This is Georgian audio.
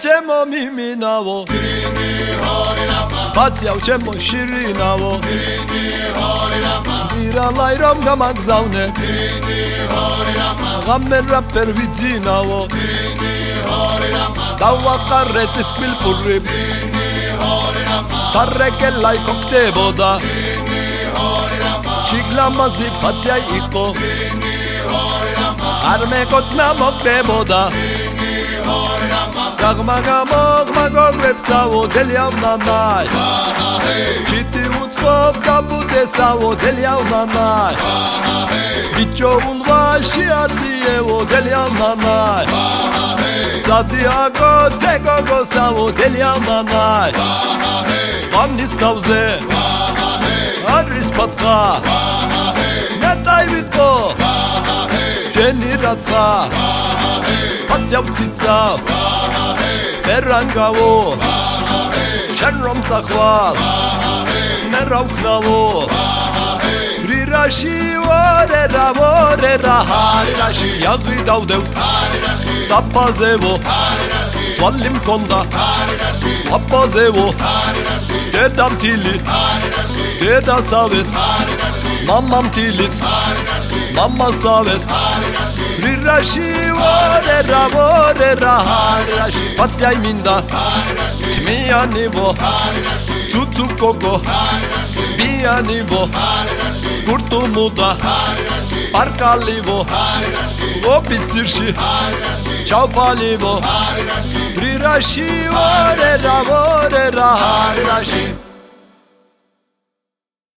ჩემო მიმინავო ბაციავ ჩემო შირინავო მირალაი რომ გამაგზავნე ღამე რაპერ ვიძინავო დავაყარე წისკვილპური სარეკელაი კოქტებოდა შიგლამაზი ბაციაი იყო არ მეკოცნა მოკდებოდა გაღმა გოგრებსავო დელიავ მამაი ჩიტი უცხობ გაბუდესავო დელიავ მამაი ბიჭო ულვაში აციევო დელიავ მამაი ზადიაკო ცეგოგოსავო დელიავ მამაი ამნის თავზე არის პაცხა ნატაი ვიყო შენი რაცხა პაციავ ციცავ ერანგავო შენ რომ წახვალ მე რა ვქნავო რირაში ვორერა ჰარირაში იაღვი დავდევ დაფაზევო თვალი მქონდა დაფაზევო დედა მთილი დედასავეთ მამა მთილიც მამასავეთ რირაში ვორერა ჰარირაში პაციაი მინდა თმიანივო ცუცუ კოკო ბიანივო გურტუმუდა პარკალივო ოპისირში ჩავპალივო რირაში ვორერა ჰარირაში